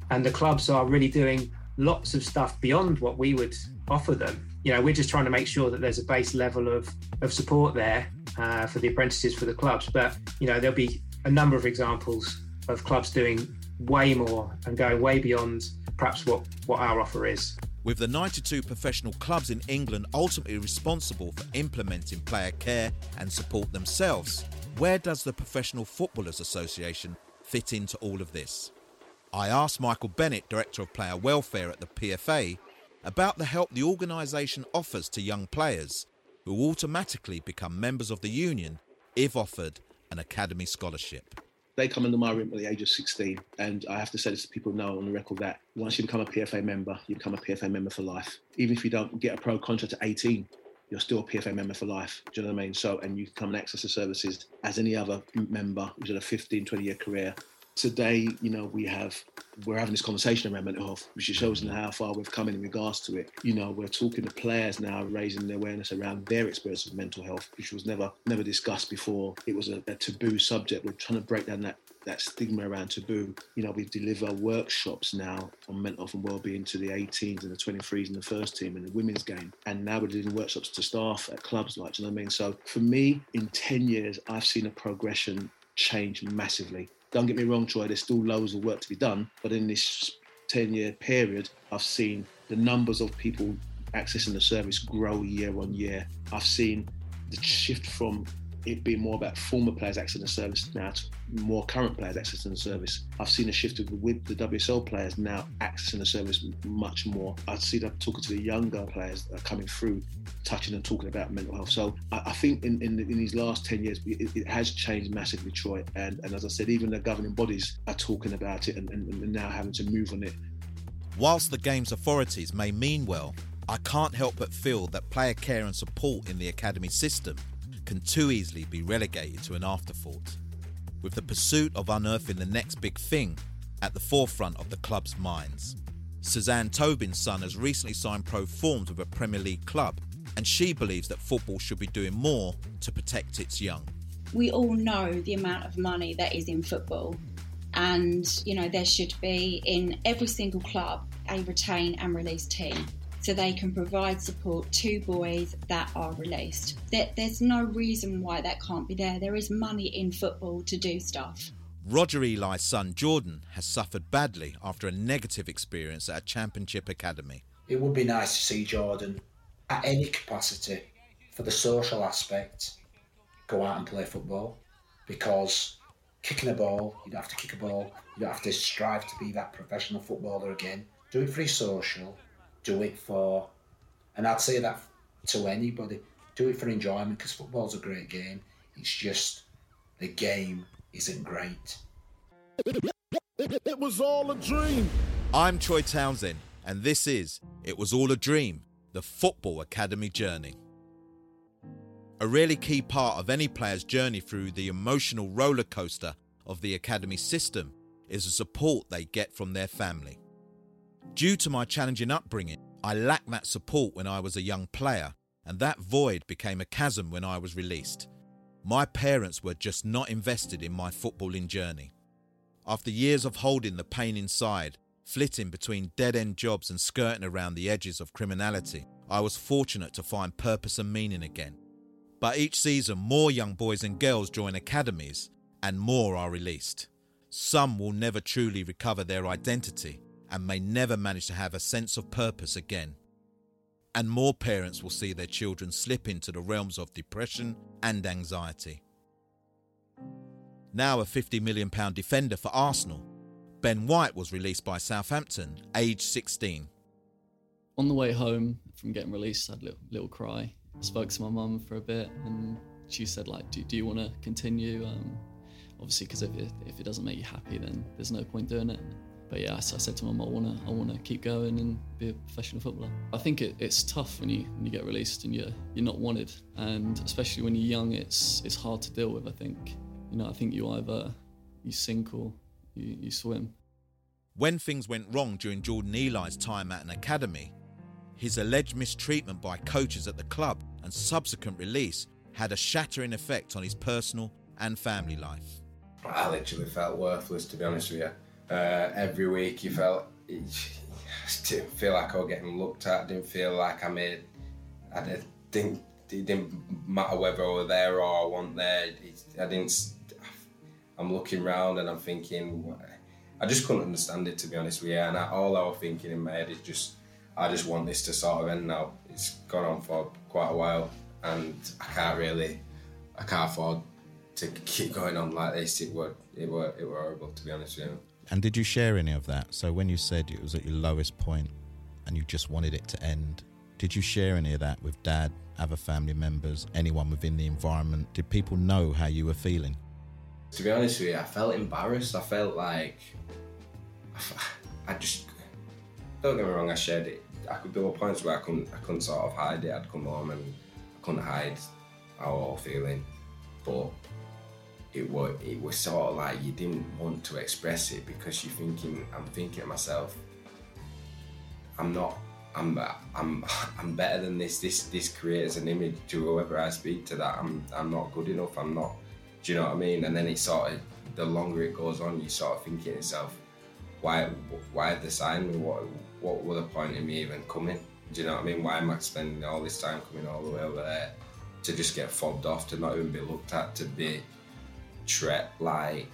And the clubs are really doing lots of stuff beyond what we would offer them. You know, we're just trying to make sure that there's a base level of, of support there uh, for the apprentices, for the clubs. But, you know, there'll be a number of examples of clubs doing way more and going way beyond perhaps what, what our offer is.
With the ninety-two professional clubs in England ultimately responsible for implementing player care and support themselves, where does the Professional Footballers Association fit into all of this? I asked Michael Bennett, Director of Player Welfare at the P F A, about the help the organisation offers to young players who automatically become members of the union if offered an academy scholarship.
They come under my room at the age of sixteen, and I have to say this to people know on the record that once you become a P F A member, you become a P F A member for life. Even if you don't get a pro contract at eighteen, you're still a P F A member for life. Do you know what I mean? So, and you come and access the services as any other member who's had a fifteen, twenty year career. Today, you know, we have, we're having this conversation around mental health, which shows how far we've come in regards to it. You know, we're talking to players now, raising their awareness around their experience of mental health, which was never never discussed before. It was a, a taboo subject. We're trying to break down that, that stigma around taboo. You know, we deliver workshops now on mental health and wellbeing to the eighteens and the twenty-threes and the first team and the women's game. And now we're doing workshops to staff at clubs, like, do you know what I mean? So for me, in ten years, I've seen a progression change massively. Don't get me wrong, Troy, there's still loads of work to be done. But in this ten-year period, I've seen the numbers of people accessing the service grow year on year. I've seen the shift from it being more about former players accessing the service now to more current players accessing the service. I've seen a shift with the W S L players now accessing the service much more. I see that talking to the younger players that are coming through, touching and talking about mental health. So I, I think in, in, in these last ten years, it, it has changed massively, Troy. And, and as I said, even the governing bodies are talking about it and, and, and now having to move on it.
Whilst the game's authorities may mean well, I can't help but feel that player care and support in the academy system can too easily be relegated to an afterthought, with the pursuit of unearthing the next big thing at the forefront of the club's minds. Suzanne Tobin's son has recently signed pro forms with a Premier League club, and she believes that football should be doing more to protect its young.
We all know the amount of money that is in football, and you know there should be in every single club a retain and release team, so they can provide support to boys that are released. There, there's no reason why that can't be there. There is money in football to do stuff.
Roger Eli's son Jordan has suffered badly after a negative experience at a championship academy.
It would be nice to see Jordan, at any capacity, for the social aspect, go out and play football, because kicking a ball, you don't have to kick a ball, you don't have to strive to be that professional footballer again. Do it for your social. Do it for, and I'd say that to anybody, do it for enjoyment, because football's a great game. It's just the game isn't great.
It was all a dream.
I'm Troy Townsend, and this is It Was All a Dream, the Football Academy Journey. A really key part of any player's journey through the emotional roller coaster of the academy system is the support they get from their family. Due to my challenging upbringing, I lacked that support when I was a young player, and that void became a chasm when I was released. My parents were just not invested in my footballing journey. After years of holding the pain inside, flitting between dead-end jobs and skirting around the edges of criminality, I was fortunate to find purpose and meaning again. But each season, more young boys and girls join academies, and more are released. Some will never truly recover their identity, and may never manage to have a sense of purpose again. And more parents will see their children slip into the realms of depression and anxiety. Now a fifty million pounds defender for Arsenal, Ben White was released by Southampton, aged sixteen.
On the way home from getting released, I had a little, little cry. I spoke to my mum for a bit, and she said, like, do, do you want to continue? Um, obviously, because if it, if it doesn't make you happy, then there's no point doing it. But yeah, so I said to mum, I want to I want to keep going and be a professional footballer. I think it, it's tough when you when you get released and you're you're not wanted, and especially when you're young, it's it's hard to deal with. I think you know I think you either you sink or you, you swim.
When things went wrong during Jordan Eli's time at an academy, his alleged mistreatment by coaches at the club and subsequent release had a shattering effect on his personal and family life.
I literally felt worthless, to be honest with you. Uh, every week you felt, I didn't feel like I was getting looked at, didn't feel like I made, I didn't, it didn't matter whether I was there or I wasn't there. It, I didn't, I'm looking round and I'm thinking, I just couldn't understand it, to be honest with you. And I, all I was thinking in my head is just, I just want this to sort of end now. It's gone on for quite a while and I can't really, I can't afford to keep going on like this. It were, it were, it were horrible, to be honest with you.
And did you share any of that? So when you said it was at your lowest point and you just wanted it to end, did you share any of that with Dad, other family members, anyone within the environment? Did people know how you were feeling?
To be honest with you, I felt embarrassed. I felt like, I just, don't get me wrong, I shared it. I could, there were points where I couldn't, I couldn't sort of hide it. I'd come home and I couldn't hide how I was feeling. But it was, it was sort of like you didn't want to express it because you're thinking, I'm thinking to myself, I'm not, I'm, I'm, I'm better than this. This, this creates an image to whoever I speak to that I'm, I'm not good enough. I'm not. Do you know what I mean? And then it sort of, the longer it goes on, you sort of think to yourself, why, why have they signed me? What, what was the point in me even coming? Do you know what I mean? Why am I spending all this time coming all the way over there to just get fobbed off, to not even be looked at, to be treated like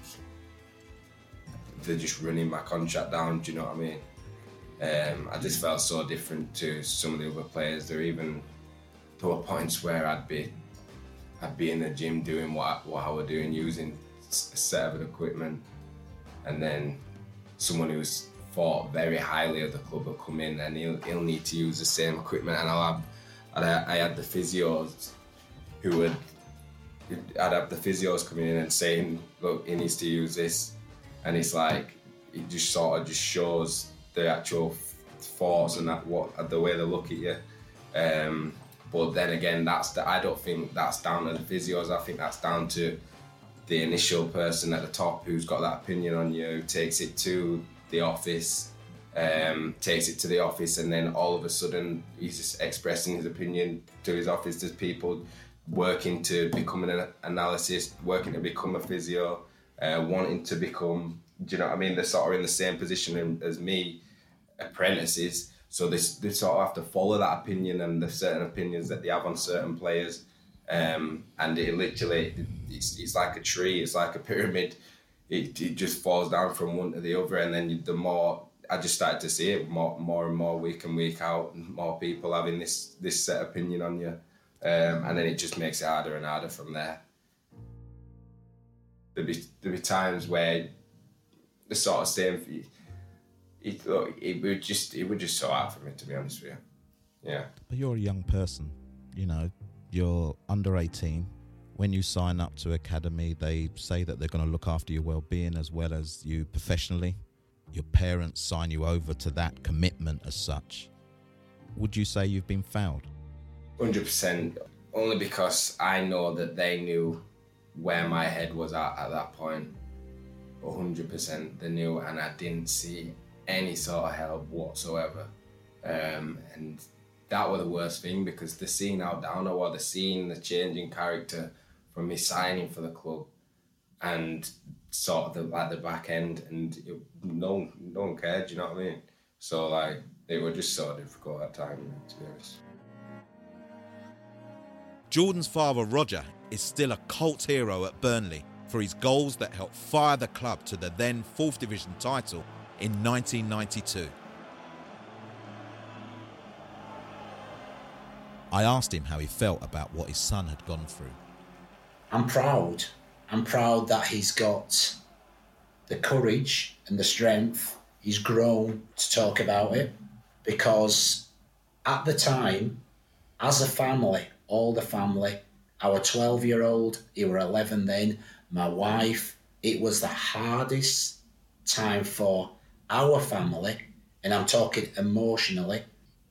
they're just running my contract down? Do you know what I mean? Um, I just felt so different to some of the other players. There even, there were points where I'd be I'd be in the gym doing what, what I was doing, using a set of equipment, and then someone who's thought very highly of the club will come in and he'll, he'll need to use the same equipment, and I'll have, I'd, I had the physios who would, I'd have the physios coming in and saying, look, he needs to use this, and it's like, it just sort of just shows the actual thoughts and that what the way they look at you. Um, But then again, that's the, I don't think that's down to the physios. I think that's down to the initial person at the top who's got that opinion on you, who takes it to the office, um, takes it to the office, and then all of a sudden he's just expressing his opinion to his office. There's people working to become an analyst, working to become a physio, uh, wanting to become, do you know what I mean? They're sort of in the same position as me, apprentices. So they, they sort of have to follow that opinion and the certain opinions that they have on certain players. Um, and it literally, it's, it's like a tree, it's like a pyramid. It, it just falls down from one to the other. And then you, the more, I just started to see it more, more and more week in, week out, and more people having this, this set opinion on you. Um, and then it just makes it harder and harder from there. There'd be, there'd be times where the sort of same for you, It, look, it would just it would just so hard for me, to be honest with you. Yeah.
But you're a young person, you know, you're under eighteen. When you sign up to academy, they say that they're going to look after your well-being as well as you professionally. Your parents sign you over to that commitment as such. Would you say you've been fouled?
one hundred percent. Only because I know that they knew where my head was at at that point. one hundred percent they knew, and I didn't see any sort of help whatsoever. Um, and that was the worst thing, because the seeing how down I was, the seeing the changing character from me signing for the club, and sort of the, at the back end, and it, no, no one cared, you know what I mean? So like, it was just so difficult at times, to be honest.
Jordan's father, Roger, is still a cult hero at Burnley for his goals that helped fire the club to the then fourth Division title in nineteen ninety-two. I asked him how he felt about what his son had gone through.
I'm proud. I'm proud that he's got the courage and the strength. He's grown to talk about it, because at the time, as a family, all the family, our twelve-year-old, he were eleven then, my wife, it was the hardest time for our family, and I'm talking emotionally,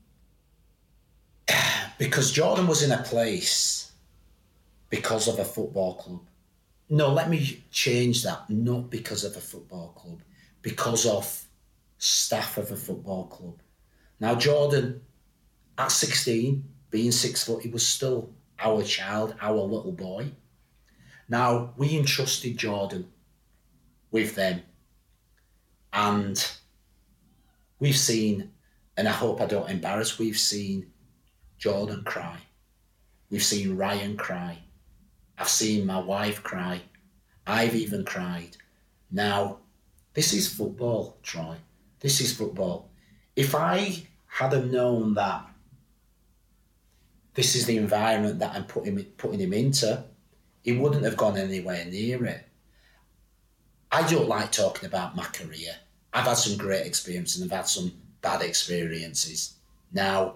because Jordan was in a place because of a football club. No, let me change that. Not because of a football club, because of staff of a football club. Now, Jordan, at sixteen, being six foot, he was still our child, our little boy. Now, we entrusted Jordan with them. And we've seen, and I hope I don't embarrass, we've seen Jordan cry. We've seen Ryan cry. I've seen my wife cry. I've even cried. Now, this is football, Troy. This is football. If I had have known that this is the environment that I'm putting, putting him into, he wouldn't have gone anywhere near it. I don't like talking about my career. I've had some great experiences and I've had some bad experiences. Now,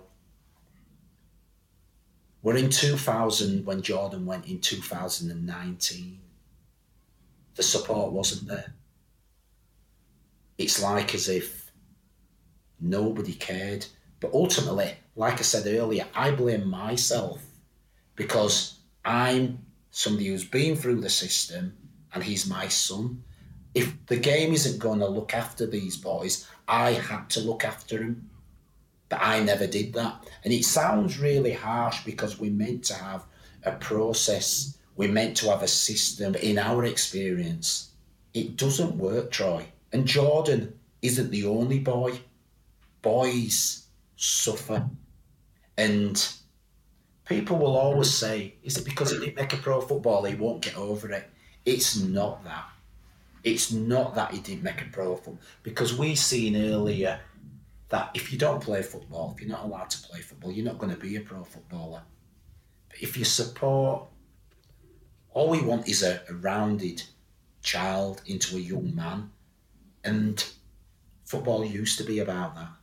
we're in two thousand when Jordan went in two thousand nineteen. The support wasn't there. It's like as if nobody cared. But ultimately, like I said earlier, I blame myself because I'm somebody who's been through the system and he's my son. If the game isn't going to look after these boys, I had to look after them. But I never did that. And it sounds really harsh because we're meant to have a process. We're meant to have a system. In our experience, it doesn't work, Troy. And Jordan isn't the only boy. Boys suffer. And people will always say, is it because he didn't make a pro footballer, he won't get over it? It's not that. It's not that he didn't make a pro football. Because we seen earlier that if you don't play football, if you're not allowed to play football, you're not going to be a pro footballer. But if you support, all we want is a, a rounded child into a young man. And football used to be about that.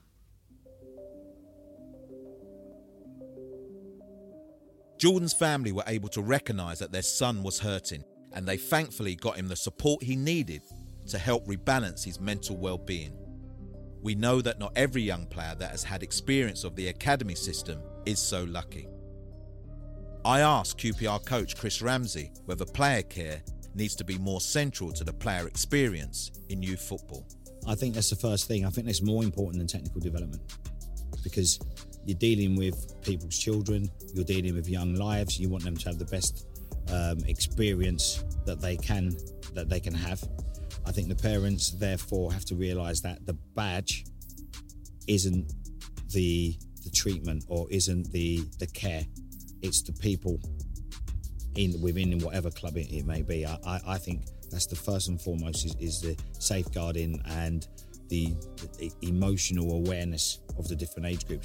Jordan's family were able to recognise that their son was hurting, and they thankfully got him the support he needed to help rebalance his mental well-being. We know that not every young player that has had experience of the academy system is so lucky. I asked Q P R coach Chris Ramsey whether player care needs to be more central to the player experience in youth football.
I think that's the first thing. I think that's more important than technical development because you're dealing with people's children, you're dealing with young lives, you want them to have the best um, experience that they can that they can have. I think the parents therefore have to realise that the badge isn't the the treatment or isn't the the care. It's the people in within whatever club it, it may be. I, I, I think that's the first and foremost is, is the safeguarding and the, the emotional awareness of the different age groups.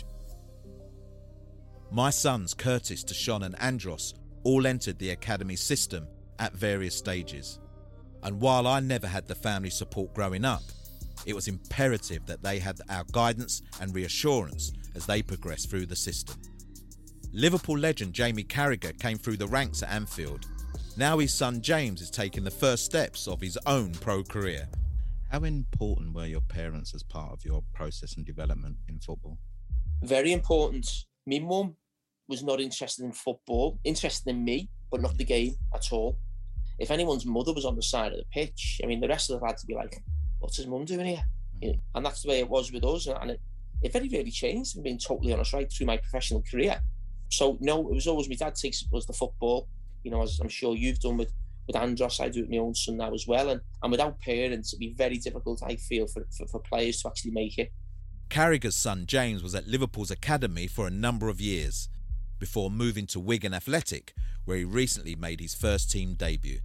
My sons, Curtis, Deshaun and Andros, all entered the academy system at various stages. And while I never had the family support growing up, it was imperative that they had our guidance and reassurance as they progressed through the system. Liverpool legend Jamie Carragher came through the ranks at Anfield. Now his son James is taking the first steps of his own pro career.
How important were your parents as part of your process and development in football?
Very important. My mum was not interested in football, interested in me, but not the game at all. If anyone's mother was on the side of the pitch, I mean, the rest of them had to be like, what's his mum doing here? You know, and that's the way it was with us. And it, it very rarely changed, I'm being totally honest, right through my professional career. So, no, it was always my dad takes was the football, you know, as I'm sure you've done with, with Andros. I do it with my own son now as well. And, and without parents, it'd be very difficult, I feel, for, for, for players to actually make it.
Carragher's son James was at Liverpool's academy for a number of years, before moving to Wigan Athletic, where he recently made his first team debut.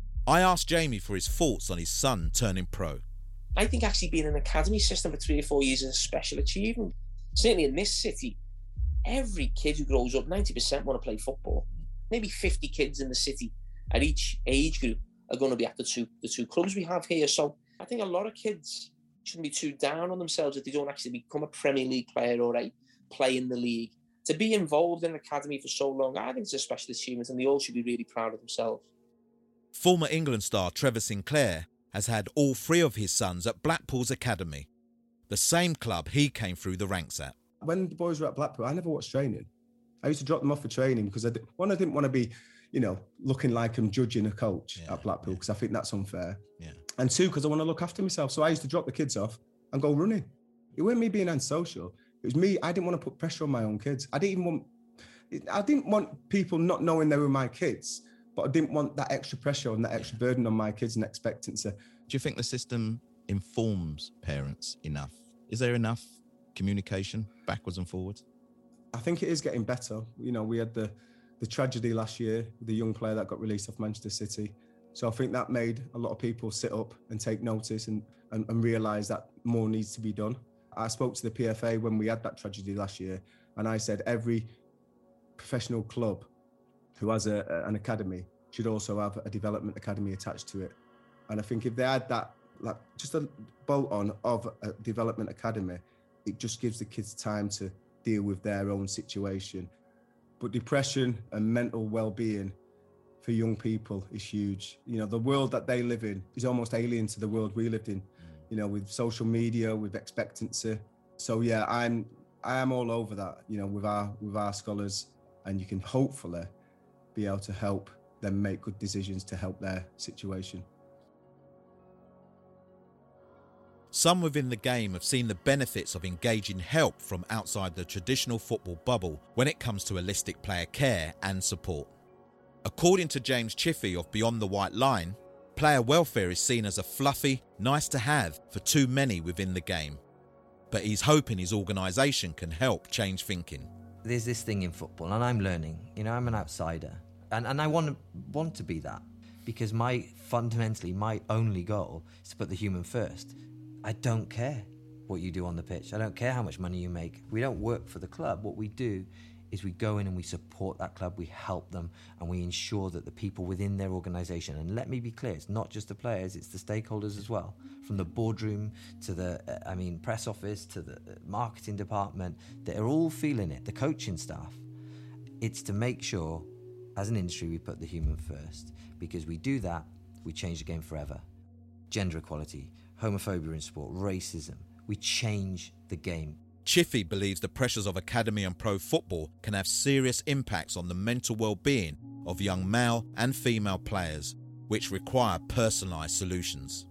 I asked Jamie for his thoughts on his son turning pro.
I think actually being in an academy system for three or four years is a special achievement. Certainly in this city, every kid who grows up, ninety percent want to play football. Maybe fifty kids in the city at each age group are going to be at the two, the two clubs we have here. So I think a lot of kids shouldn't be too down on themselves if they don't actually become a Premier League player or a play in the league. To be involved in an academy for so long, I think it's a special achievement and they all should be really proud of themselves.
Former England star Trevor Sinclair has had all three of his sons at Blackpool's academy, the same club he came through the ranks at.
When the boys were at Blackpool, I never watched training. I used to drop them off for training because, I did, one, I didn't want to be, you know, looking like I'm judging a coach yeah, at Blackpool because yeah. I think that's unfair.
Yeah.
And two, because I want to look after myself. So I used to drop the kids off and go running. It wasn't me being antisocial. It was me. I didn't want to put pressure on my own kids. I didn't even want, I didn't want people not knowing they were my kids, but I didn't want that extra pressure and that extra burden on my kids and expectancy.
Do you think the system informs parents enough? Is there enough communication backwards and forwards?
I think it is getting better. You know, we had the, the tragedy last year with the young player that got released off Manchester City. So I think that made a lot of people sit up and take notice and, and, and realise that more needs to be done. I spoke to the P F A when we had that tragedy last year, and I said every professional club who has a, an academy should also have a development academy attached to it. And I think if they had that, like just a bolt-on of a development academy, it just gives the kids time to deal with their own situation. But depression and mental well-being for young people is huge. You know, the world that they live in is almost alien to the world we lived in, you know, with social media, with expectancy. So yeah, I'm I am all over that, you know, with our with our scholars, and you can hopefully be able to help them make good decisions to help their situation.
Some within the game have seen the benefits of engaging help from outside the traditional football bubble when it comes to holistic player care and support. According to James Chiffey of Beyond the White Line, player welfare is seen as a fluffy, nice to have for too many within the game. But he's hoping his organisation can help change thinking.
There's this thing in football, and I'm learning. You know, I'm an outsider. And and I want to, want to be that, because my, fundamentally, my only goal is to put the human first. I don't care what you do on the pitch. I don't care how much money you make. We don't work for the club. What we do is we go in and we support that club, we help them, and we ensure that the people within their organisation, and let me be clear, it's not just the players, it's the stakeholders as well, from the boardroom to the, uh, I mean, press office to the marketing department, they're all feeling it, the coaching staff. It's to make sure, as an industry, we put the human first, because we do that, we change the game forever. Gender equality, homophobia in sport, racism, we change the game.
Chiffey believes the pressures of academy and pro football can have serious impacts on the mental well-being of young male and female players, which require personalised solutions.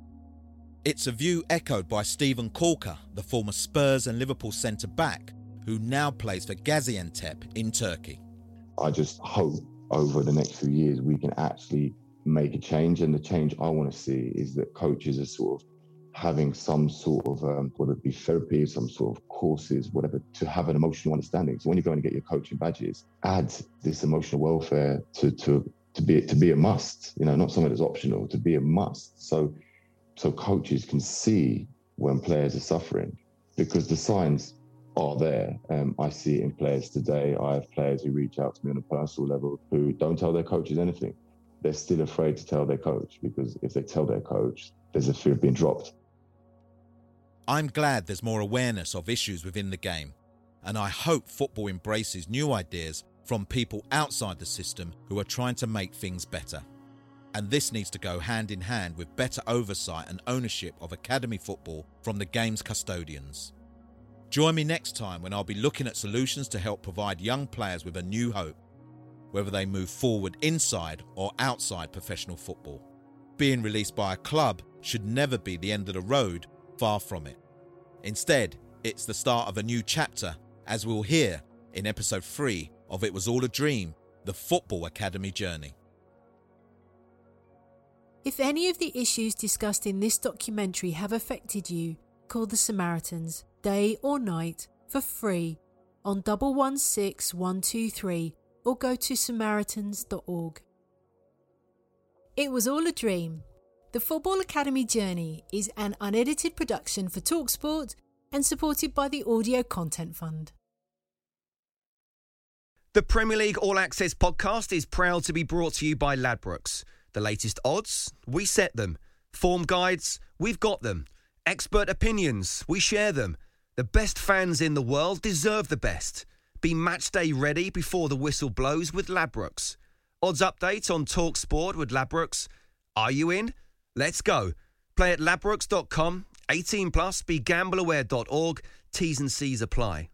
It's a view echoed by Stephen Corker, the former Spurs and Liverpool centre-back, who now plays for Gaziantep in Turkey.
I just hope over the next few years we can actually make a change, and the change I want to see is that coaches are sort of having some sort of, um, whether it be therapy, some sort of courses, whatever, to have an emotional understanding. So when you go and get your coaching badges, add this emotional welfare to to to be to be a must. You know, not something that's optional, to be a must. So so coaches can see when players are suffering, because the signs are there. Um, I see it in players today. I have players who reach out to me on a personal level who don't tell their coaches anything. They're still afraid to tell their coach, because if they tell their coach, there's a fear of being dropped.
I'm glad there's more awareness of issues within the game, and I hope football embraces new ideas from people outside the system who are trying to make things better. And this needs to go hand in hand with better oversight and ownership of academy football from the game's custodians. Join me next time when I'll be looking at solutions to help provide young players with a new hope, whether they move forward inside or outside professional football. Being released by a club should never be the end of the road. Far from it. Instead, it's the start of a new chapter, as we'll hear in episode three of It Was All a Dream, the Football Academy Journey.
If any of the issues discussed in this documentary have affected you, call the Samaritans, day or night, for free on one one six one two three or go to samaritans dot org. It Was All a Dream. The Football Academy Journey is an unedited production for TalkSport and supported by the Audio Content Fund.
The Premier League All Access podcast is proud to be brought to you by Ladbrokes. The latest odds, we set them. Form guides, we've got them. Expert opinions, we share them. The best fans in the world deserve the best. Be match day ready before the whistle blows with Ladbrokes. Odds update on TalkSport with Ladbrokes. Are you in? Let's go. Play at ladbrokes dot com. eighteen plus, be gamble aware dot org. T's and C's apply.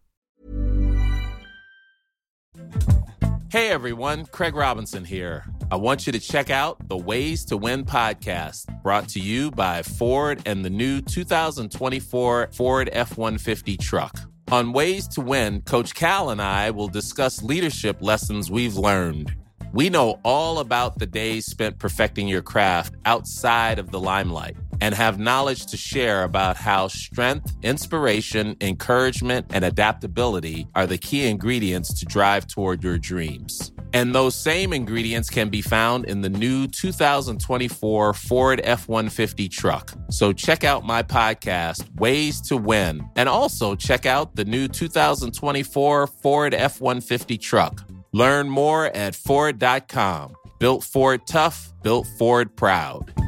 Hey everyone, Craig Robinson here. I want you to check out the Ways to Win podcast, brought to you by Ford and the new two thousand twenty-four Ford F one fifty truck. On Ways to Win, Coach Cal and I will discuss leadership lessons we've learned. We know all about the days spent perfecting your craft outside of the limelight and have knowledge to share about how strength, inspiration, encouragement, and adaptability are the key ingredients to drive toward your dreams. And those same ingredients can be found in the new two thousand twenty-four Ford F one fifty truck. So check out my podcast, Ways to Win, and also check out the new two thousand twenty-four Ford F one fifty truck. Learn more at Ford dot com. Built Ford tough, built Ford proud.